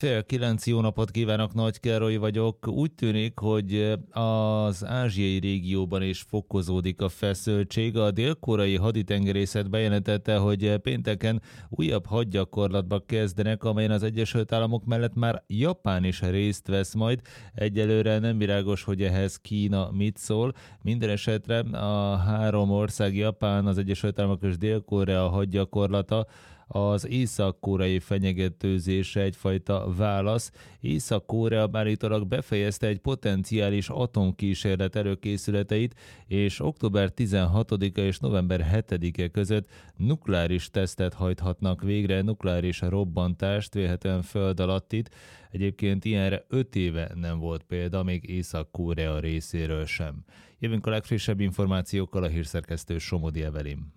Fél kilenc, jó napot kívánok, Nagy Károly vagyok. Úgy tűnik, hogy az ázsiai régióban is fokozódik a feszültség. A dél-koreai haditengerészet bejelentette, hogy pénteken újabb hadgyakorlatba kezdenek, amelyen az Egyesült Államok mellett már Japán is részt vesz majd. Egyelőre nem világos, hogy ehhez Kína mit szól. Minden esetre a három ország, Japán, az Egyesült Államok és Dél-Korea hadgyakorlata az észak-koreai fenyegetőzésre egyfajta válasz. Észak-Korea állítólag befejezte egy potenciális atomkísérlet előkészületeit, és október 16-a és november 7-e között nukleáris tesztet hajthatnak végre, nukleáris robbantást, vélhetően föld alattit. Egyébként ilyenre 5 éve nem volt példa, még Észak-Korea részéről sem. Jövünk a legfrissebb információkkal, a hírszerkesztő Somodi Evelyn.